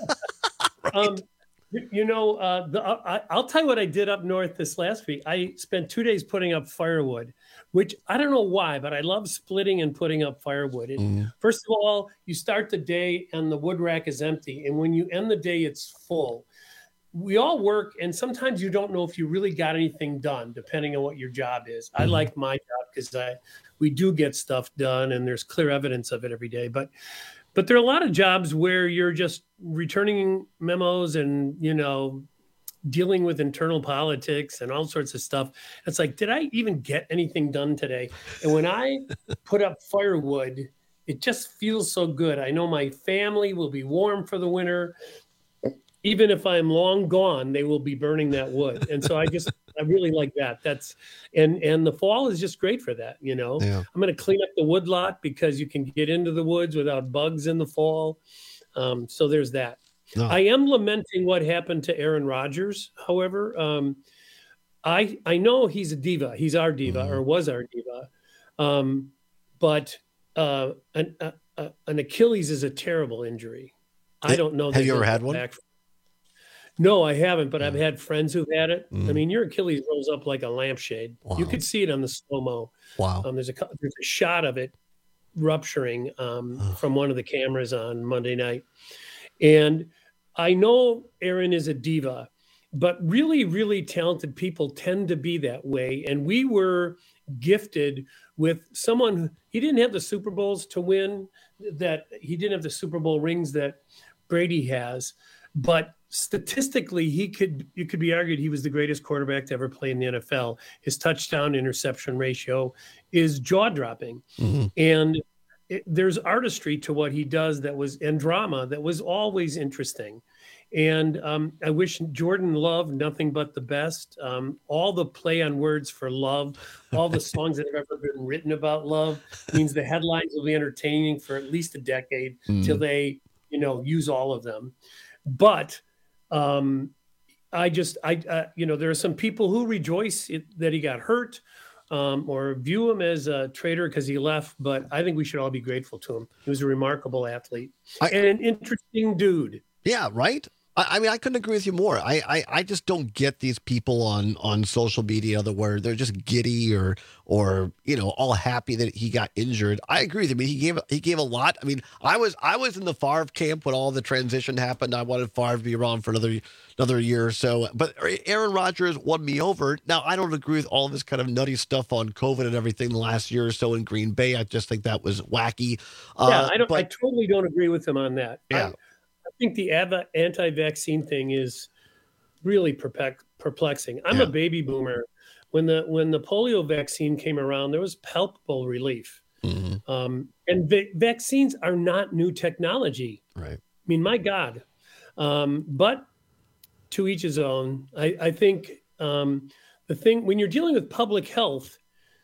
I'll tell you what I did up north this last week. I spent 2 days putting up firewood, which I don't know why, but I love splitting and putting up firewood. First of all, you start the day and the wood rack is empty. And when you end the day, it's full. We all work, and sometimes you don't know if you really got anything done, depending on what your job is. I like my job because we do get stuff done, and there's clear evidence of it every day. But But there are a lot of jobs where you're just returning memos and, dealing with internal politics and all sorts of stuff. It's like, did I even get anything done today? And when I put up firewood, it just feels so good. I know my family will be warm for the winter. Even if I'm long gone, they will be burning that wood. And so I really like that. And the fall is just great for that. Yeah. I'm going to clean up the wood lot because you can get into the woods without bugs in the fall. So there's that. No. I am lamenting what happened to Aaron Rodgers. However, I know he's a diva. He's our diva or was our diva. But an Achilles is a terrible injury. I don't know. Have you ever had one? No, I haven't, but I've had friends who've had it. I mean, your Achilles rolls up like a lampshade. Wow. You could see it on the slow-mo. Wow. There's a shot of it rupturing from one of the cameras on Monday night. And I know Aaron is a diva, but really, really talented people tend to be that way. And we were gifted with someone, he didn't have the Super Bowls to win, that he didn't have the Super Bowl rings that Brady has, but statistically, you could be argued he was the greatest quarterback to ever play in the NFL. His touchdown interception ratio is jaw-dropping. Mm-hmm. And there's artistry to what he does and drama that was always interesting. And I wish Jordan Love nothing but the best. All the play on words for love, all the songs that have ever been written about love means the headlines will be entertaining for at least a decade till they, use all of them. But there are some people who rejoice that he got hurt or view him as a traitor because he left. But I think we should all be grateful to him. He was a remarkable athlete and an interesting dude. Yeah, right? I mean, I couldn't agree with you more. I just don't get these people on social media where they're just giddy or all happy that he got injured. I agree with you. I mean, he gave a lot. I mean, I was in the Favre camp when all the transition happened. I wanted Favre to be around for another year or so. But Aaron Rodgers won me over. Now, I don't agree with all of this kind of nutty stuff on COVID and everything the last year or so in Green Bay. I just think that was wacky. I totally don't agree with him on that. Yeah. I think the anti-vaccine thing is really perplexing. I'm a baby boomer. When the polio vaccine came around, there was palpable relief. Mm-hmm. And vaccines are not new technology. Right. I mean, my God. But to each his own. I think the thing, when you're dealing with public health,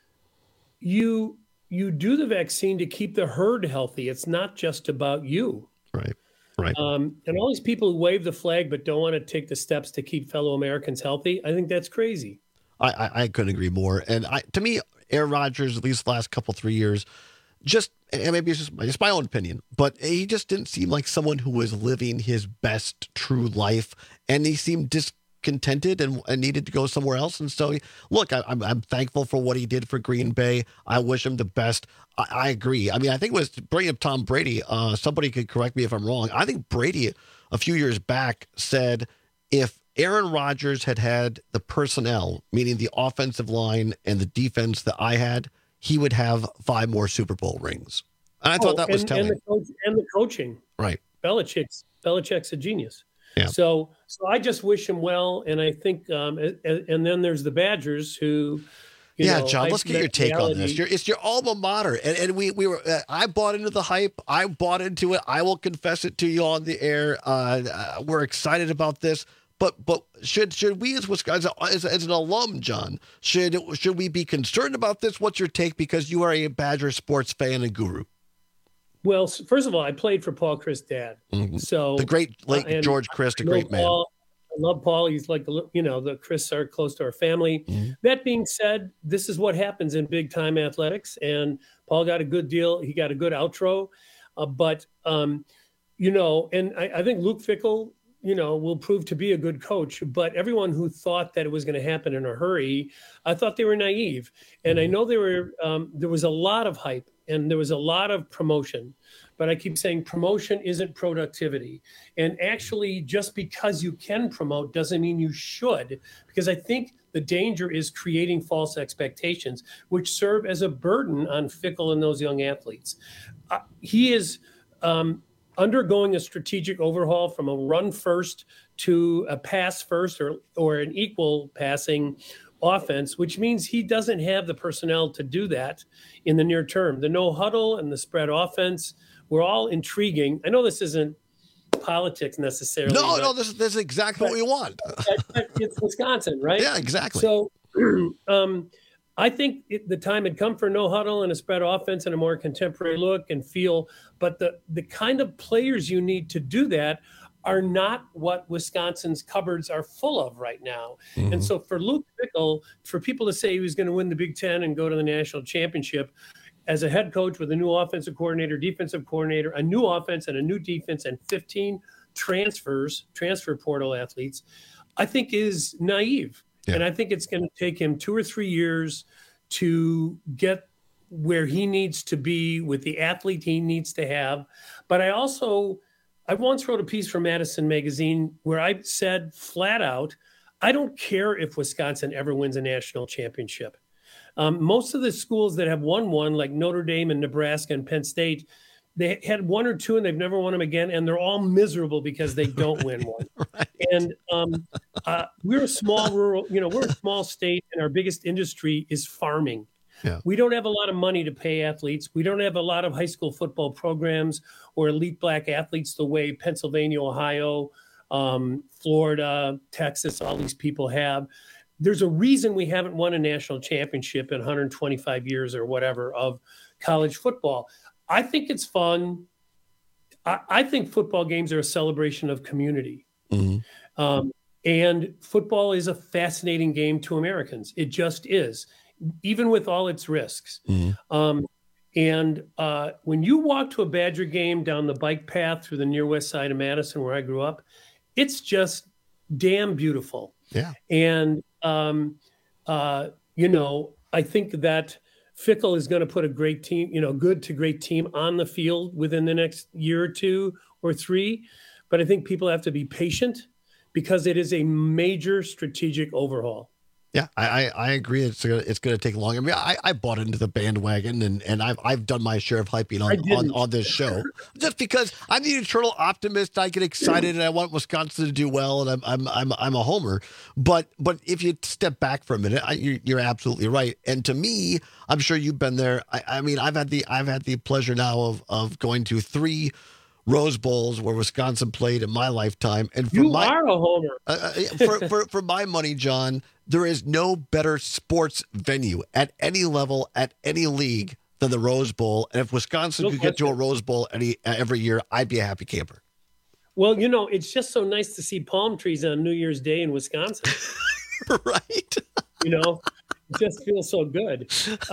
you do the vaccine to keep the herd healthy. It's not just about you. Right. Right. And all these people who wave the flag but don't want to take the steps to keep fellow Americans healthy, I think that's crazy. I couldn't agree more. And to me, Aaron Rodgers, at least the last 3 years, and maybe it's just my own opinion, but he just didn't seem like someone who was living his best true life. And he seemed discontented and needed to go somewhere else. And so, look, I'm thankful for what he did for Green Bay. I wish him the best. I agree. I mean, I think it was bringing up Tom Brady. Somebody could correct me if I'm wrong. I think Brady, a few years back, said if Aaron Rodgers had the personnel, meaning the offensive line and the defense that I had, he would have 5 more Super Bowl rings. And I thought that was telling. And the coaching. Right. Belichick's a genius. Yeah. So I just wish him well. And I think, and then there's the Badgers who, John, let's get your take on this. It's your alma mater. And we were, I bought into the hype. I bought into it. I will confess it to you on the air. We're excited about this. But should we as Wisconsin, as an alum, John, should we be concerned about this? What's your take? Because you are a Badger sports fan and guru. Well, first of all, I played for Paul Christ's dad. Mm-hmm. So the great late George Christ, a great man. I love Paul. He's like the Chris are close to our family. Mm-hmm. That being said, this is what happens in big time athletics. And Paul got a good deal. He got a good outro. And I think Luke Fickell, will prove to be a good coach. But everyone who thought that it was going to happen in a hurry, I thought they were naive. And I know there was a lot of hype and there was a lot of promotion. But I keep saying promotion isn't productivity. And actually, just because you can promote doesn't mean you should, because I think the danger is creating false expectations, which serve as a burden on Fickell and those young athletes. He is undergoing a strategic overhaul from a run first to a pass first or an equal passing offense, which means he doesn't have the personnel to do that in the near term. The no huddle and the spread offense were all intriguing. I know this isn't politics necessarily. No, this is exactly what we want. It's Wisconsin, right? Yeah, exactly. So I think the time had come for no huddle and a spread offense and a more contemporary look and feel. But the kind of players you need to do that are not what Wisconsin's cupboards are full of right now. Mm-hmm. And so for Luke Fickell, for people to say he was going to win the Big Ten and go to the national championship, as a head coach with a new offensive coordinator, defensive coordinator, a new offense and a new defense, and 15 transfer portal athletes, I think is naive. Yeah. And I think it's going to take him 2 or 3 years to get where he needs to be with the athlete he needs to have. But I once wrote a piece for Madison Magazine where I said flat out, I don't care if Wisconsin ever wins a national championship. Most of the schools that have won one, like Notre Dame and Nebraska and Penn State, they had 1 or 2 and they've never won them again, and they're all miserable because they don't win one. Right. And we're a small we're a small state, and our biggest industry is farming. Yeah. We don't have a lot of money to pay athletes. We don't have a lot of high school football programs or elite black athletes the way Pennsylvania, Ohio, Florida, Texas, all these people have. There's a reason we haven't won a national championship in 125 years or whatever of college football. I think it's fun. I think football games are a celebration of community. Mm-hmm. And football is a fascinating game to Americans. It just is, even with all its risks. Mm-hmm. When you walk to a Badger game down the bike path through the near west side of Madison, where I grew up, it's just damn beautiful. Yeah. And, I think that Fickell is going to put a great team, good to great team on the field within the next year or 2 or 3. But I think people have to be patient because it is a major strategic overhaul. Yeah, I agree. It's going to take longer. I mean, I bought into the bandwagon, and I've done my share of hyping on this show, just because I'm the eternal optimist. I get excited, and I want Wisconsin to do well, and I'm a homer. But if you step back for a minute, you're absolutely right. And to me, I'm sure you've been there. I mean, I've had the pleasure now of going to 3 Rose Bowls where Wisconsin played in my lifetime. And are a homer. For my money, John, there is no better sports venue at any level, at any league than the Rose Bowl. And if Wisconsin could get to a Rose Bowl every year, I'd be a happy camper. Well, it's just so nice to see palm trees on New Year's Day in Wisconsin. Right. It just feels so good.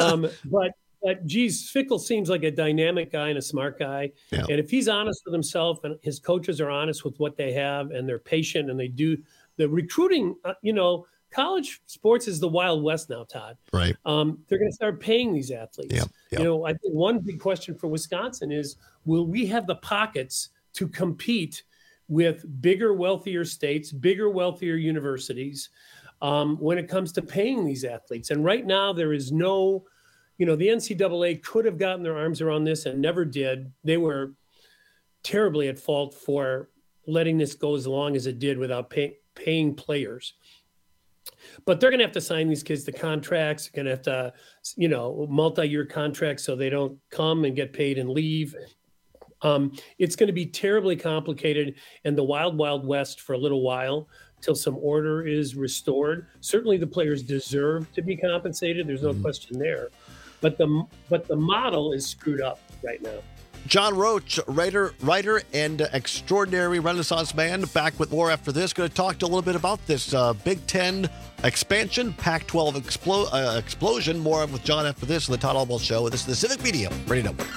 But geez, Fickell seems like a dynamic guy and a smart guy. Yeah. And if he's honest with himself and his coaches are honest with what they have and they're patient and they do the recruiting, college sports is the Wild West now, Todd. Right. They're going to start paying these athletes. Yeah. I think one big question for Wisconsin is, will we have the pockets to compete with bigger, wealthier states, bigger, wealthier universities when it comes to paying these athletes? And right now there is no... the NCAA could have gotten their arms around this and never did. They were terribly at fault for letting this go as long as it did without paying players. But they're going to have to sign these kids to contracts. They're going to have to, multi-year contracts so they don't come and get paid and leave. It's going to be terribly complicated and the wild, wild west for a little while till some order is restored. Certainly the players deserve to be compensated. There's no question there. But the model is screwed up right now. John Roach, writer and extraordinary Renaissance man, back with more after this. Going to talk a little bit about this Big Ten expansion, Pac-12 explosion. More with John after this on the Todd Albaugh Show. This is the Civic Media Radio Network.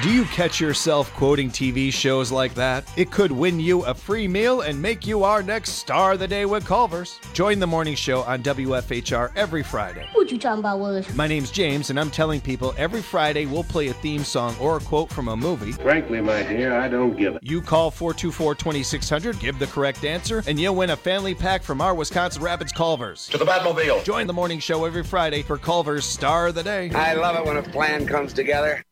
Do you catch yourself quoting TV shows like that? It could win you a free meal and make you our next star of the day with Culver's. Join the morning show on WFHR every Friday. What you talking about, Willis? My name's James, and I'm telling people every Friday we'll play a theme song or a quote from a movie. Frankly, my dear, I don't give it. You call 424-2600, give the correct answer, and you'll win a family pack from our Wisconsin Rapids Culver's. To the Batmobile. Join the morning show every Friday for Culver's Star of the Day. I love it when a plan comes together.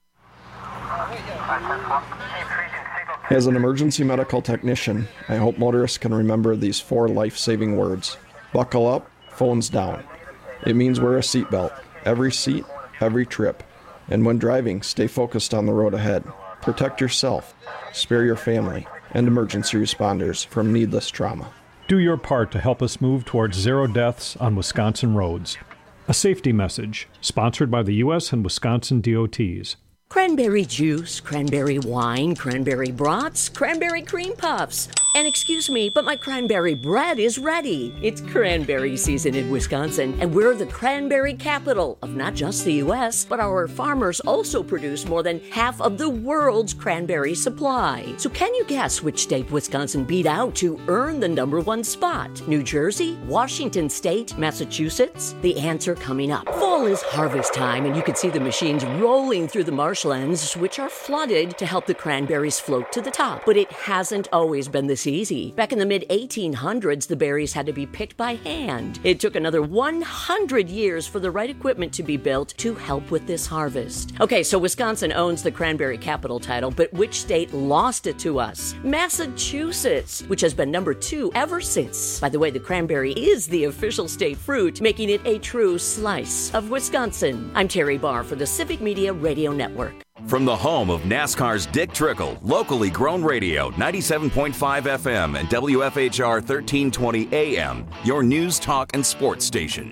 As an emergency medical technician, I hope motorists can remember these 4 life-saving words. Buckle up, phones down. It means wear a seatbelt, every seat, every trip. And when driving, stay focused on the road ahead. Protect yourself, spare your family, and emergency responders from needless trauma. Do your part to help us move towards 0 deaths on Wisconsin roads. A safety message, sponsored by the U.S. and Wisconsin DOTs. Cranberry juice, cranberry wine, cranberry brats, cranberry cream puffs. And excuse me, but my cranberry bread is ready. It's cranberry season in Wisconsin, and we're the cranberry capital of not just the U.S., but our farmers also produce more than half of the world's cranberry supply. So can you guess which state Wisconsin beat out to earn the #1 spot? New Jersey, Washington State, Massachusetts? The answer coming up. Fall is harvest time, and you can see the machines rolling through the marshlands, which are flooded to help the cranberries float to the top. But it hasn't always been this easy. Back in the mid-1800s, the berries had to be picked by hand. It took another 100 years for the right equipment to be built to help with this harvest. Okay, so Wisconsin owns the cranberry capital title, but which state lost it to us? Massachusetts, which has been #2 ever since. By the way, the cranberry is the official state fruit, making it a true slice of Wisconsin. I'm Terry Barr for the Civic Media Radio Network. From the home of NASCAR's Dick Trickle, locally grown radio, 97.5 FM and WFHR 1320 AM, your news, talk, and sports station.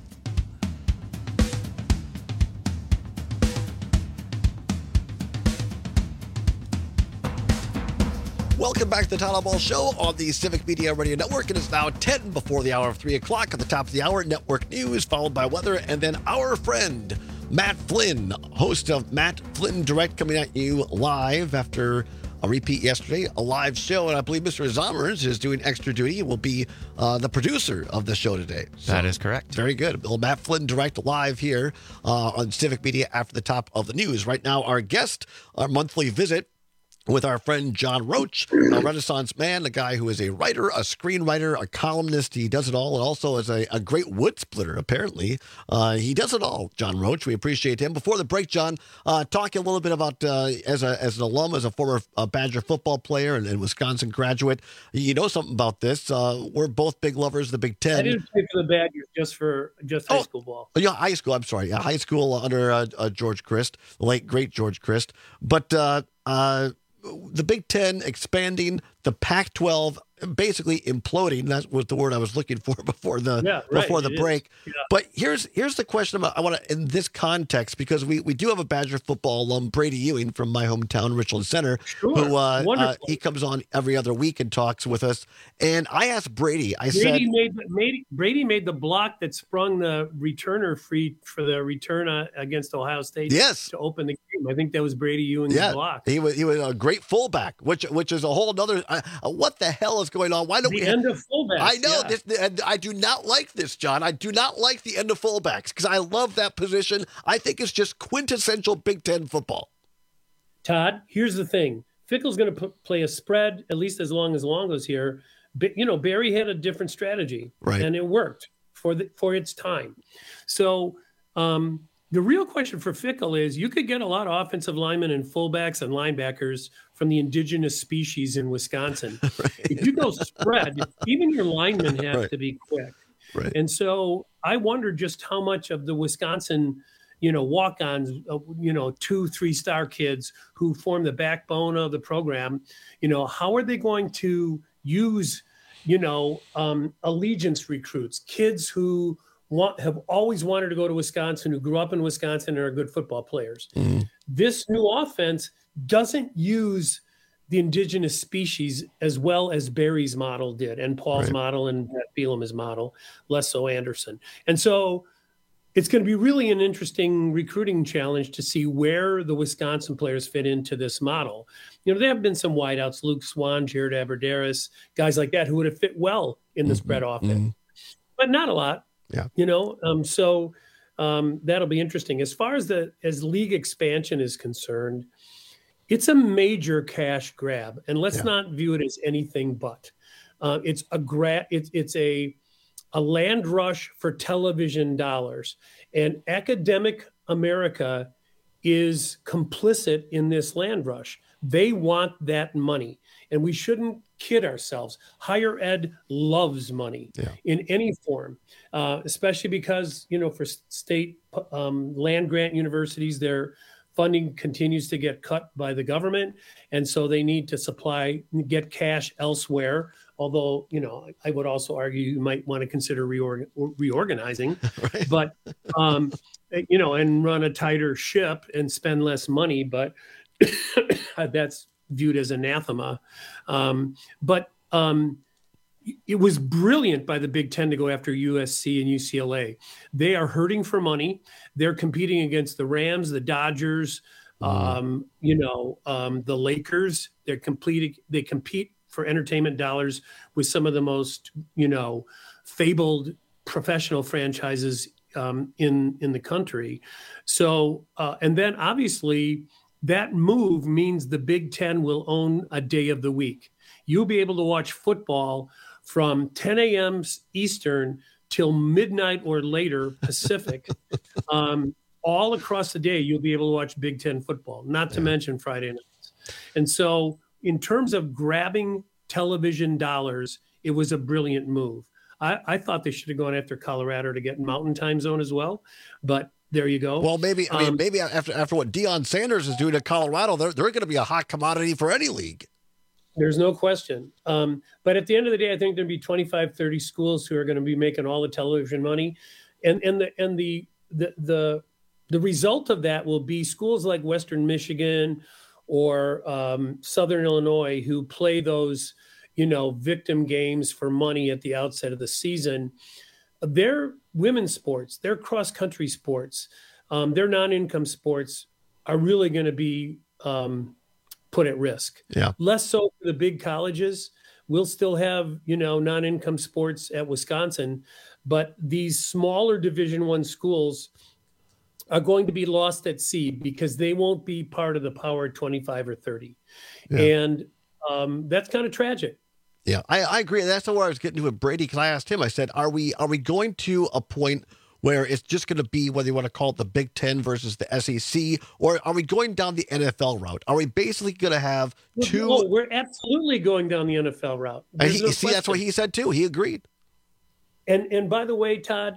Welcome back to the Town Hall Ball Show on the Civic Media Radio Network. It is now 10 before the hour of 3 o'clock. At the top of the hour, network news, followed by weather, and then our friend Matt Flynn, host of Matt Flynn Direct, coming at you live after a repeat yesterday, a live show. And I believe Mr. Zommers is doing extra duty and will be the producer of the show today. So, that is correct. Very good. Well, Matt Flynn Direct live here on Civic Media after the top of the news. Right now, our guest, our monthly visit with our friend John Roach, a Renaissance man, a guy who is a writer, a screenwriter, a columnist. He does it all, and also is a great wood splitter, apparently. He does it all, John Roach. We appreciate him. Before the break, John, talking a little bit about, as an alum, as a former Badger football player and Wisconsin graduate, you know something about this. We're both big lovers of the Big Ten. I didn't play for the Badgers, just high school ball. Yeah, high school. I'm sorry. Yeah, high school under George Christ, the late, great George Christ. But the Big Ten expanding, the Pac-12 basically imploding. That was the word I was looking for before the break. Yeah. But here's the question I want to, in this context, because we do have a Badger football alum, Brady Ewing from my hometown, Richland Center, who he comes on every other week and talks with us. And I asked Brady, Brady made the block that sprung the returner free for the return against Ohio State. Yes, to open the game. I think that was Brady Ewing's block. He was a great fullback, which is a whole other. What the hell is going on? Why don't we end of fullbacks? I know this. I do not like this, John. I do not like the end of fullbacks because I love that position. I think it's just quintessential Big Ten football. Todd, here's the thing: Fickell's going to play a spread at least as long as Longo's here. But Barry had a different strategy, right, and it worked for its time. So the real question for Fickell is: you could get a lot of offensive linemen and fullbacks and linebackers from the indigenous species in Wisconsin. Right. If you go spread, even your linemen have to be quick. Right. And so I wonder just how much of the Wisconsin, walk-ons, 2-3-star kids who form the backbone of the program, how are they going to use, allegiance recruits, kids who have always wanted to go to Wisconsin, who grew up in Wisconsin and are good football players. Mm-hmm. This new offense doesn't use the indigenous species as well as Barry's model did, and Paul's model, and Pat Bielema's model, less so Anderson. And so it's going to be really an interesting recruiting challenge to see where the Wisconsin players fit into this model. There have been some wideouts, Luke Swan, Jared Aberderis, guys like that who would have fit well in the spread offense, but not a lot. Yeah. So that'll be interesting. As far as league expansion is concerned, it's a major cash grab, and let's not view it as anything but. It's a land rush for television dollars, and academic America is complicit in this land rush. They want that money, and we shouldn't kid ourselves. Higher ed loves money in any form, especially because, for state land grant universities, their funding continues to get cut by the government, and so they need to get cash elsewhere. Although, I would also argue you might want to consider reorganizing, right. But, and run a tighter ship and spend less money, but that's viewed as anathema. But it was brilliant by the Big Ten to go after USC and UCLA. They are hurting for money. They're competing against the Rams, the Dodgers, the Lakers. They compete for entertainment dollars with some of the most, fabled professional franchises in the country. So, and then obviously that move means the Big Ten will own a day of the week. You'll be able to watch football from 10 a.m. Eastern till midnight or later Pacific. All across the day, you'll be able to watch Big Ten football, not to mention Friday nights. And so in terms of grabbing television dollars, it was a brilliant move. I thought they should have gone after Colorado to get Mountain Time Zone as well, but there you go. Well, maybe after what Deion Sanders is doing at Colorado, they're going to be a hot commodity for any league. There's no question. But at the end of the day, I think there'll be 25, 30 schools who are going to be making all the television money, and the result of that will be schools like Western Michigan or Southern Illinois who play those, victim games for money at the outset of the season. Their women's sports, their cross-country sports, their non-income sports are really going to be put at risk. Yeah. Less so for the big colleges. We'll still have, non-income sports at Wisconsin, but these smaller Division I schools are going to be lost at sea because they won't be part of the Power 25 or 30. Yeah. And that's kind of tragic. Yeah, I agree. That's where I was getting to with Brady, because I asked him, I said, are we going to a point where it's just going to be, whether you want to call it the Big Ten versus the SEC, or are we going down the NFL route? Are we basically going to have two? No, we're absolutely going down the NFL route. That's what he said too. He agreed. And by the way, Todd,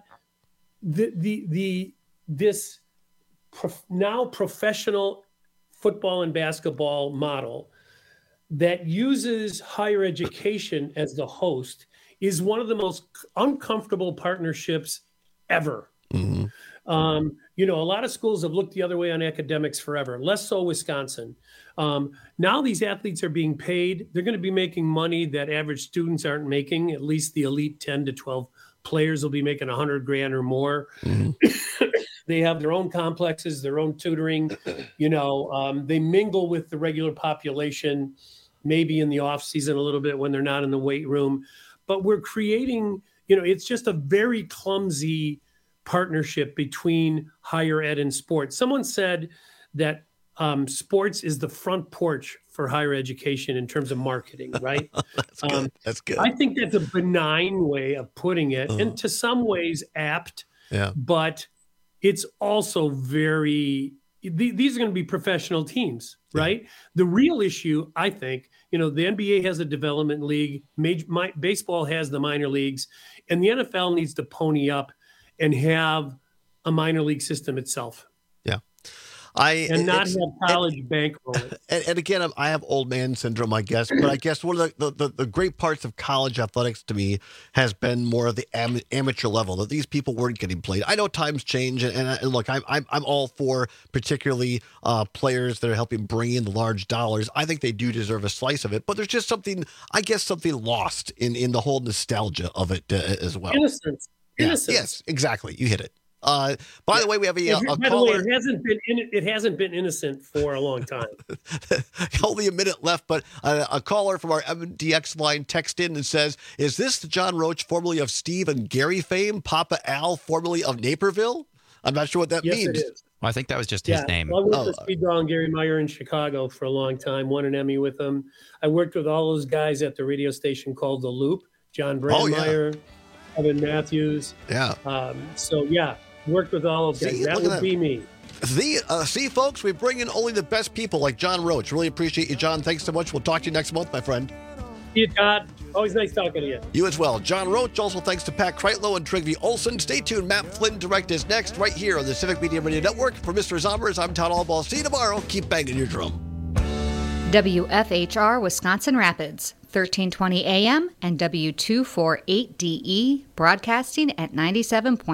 this now professional football and basketball model that uses higher education as the host is one of the most uncomfortable partnerships ever. Mm-hmm. A lot of schools have looked the other way on academics forever, less so Wisconsin. Now these athletes are being paid. They're going to be making money that average students aren't making. At least the elite 10 to 12 players will be making $100,000 or more. Mm-hmm. They have their own complexes, their own tutoring. They mingle with the regular population, maybe in the off season a little bit when they're not in the weight room. But we're creating, it's just a very clumsy partnership between higher ed and sports. Someone said that sports is the front porch for higher education in terms of marketing, right? That's good. That's good. I think that's a benign way of putting it, and to some ways apt. Yeah. But it's also these are going to be professional teams, right? Yeah. The real issue, I think, the NBA has a development league, baseball has the minor leagues, and the NFL needs to pony up and have a minor league system itself. Yeah. Not have college bankroll it. And again, I have old man syndrome, I guess. But I guess one of the great parts of college athletics to me has been more of the amateur level, that these people weren't getting played. I know times change, and look, I'm all for particularly players that are helping bring in the large dollars. I think they do deserve a slice of it. But there's just something lost in the whole nostalgia of it as well. Innocence. Yeah. Yes, exactly. You hit it. By the way, we have a by caller. the way, it hasn't been innocent for a long time. Only a minute left, but a caller from our MDX line texted in and says, "Is this the John Roach, formerly of Steve and Gary fame, Papa Al, formerly of Naperville?" I'm not sure what that means. It is. Well, I think that was just his name. Well, I worked with Speedball and Gary Meyer in Chicago for a long time, won an Emmy with them. I worked with all those guys at the radio station called The Loop, John Brandmeier, Evan Matthews. Yeah. Worked with all of them. That would be me. See, folks, we bring in only the best people like John Roach. Really appreciate you, John. Thanks so much. We'll talk to you next month, my friend. See you, Todd. Always nice talking to you. You as well. John Roach, also thanks to Pat Kreitlow and Trygve Olsen. Stay tuned. Matt Flynn Direct is next, right here on the Civic Media Radio Network. For Mr. Zombers, I'm Todd Allball. See you tomorrow. Keep banging your drum. WFHR Wisconsin Rapids, 1320 AM and W248DE, broadcasting at 97.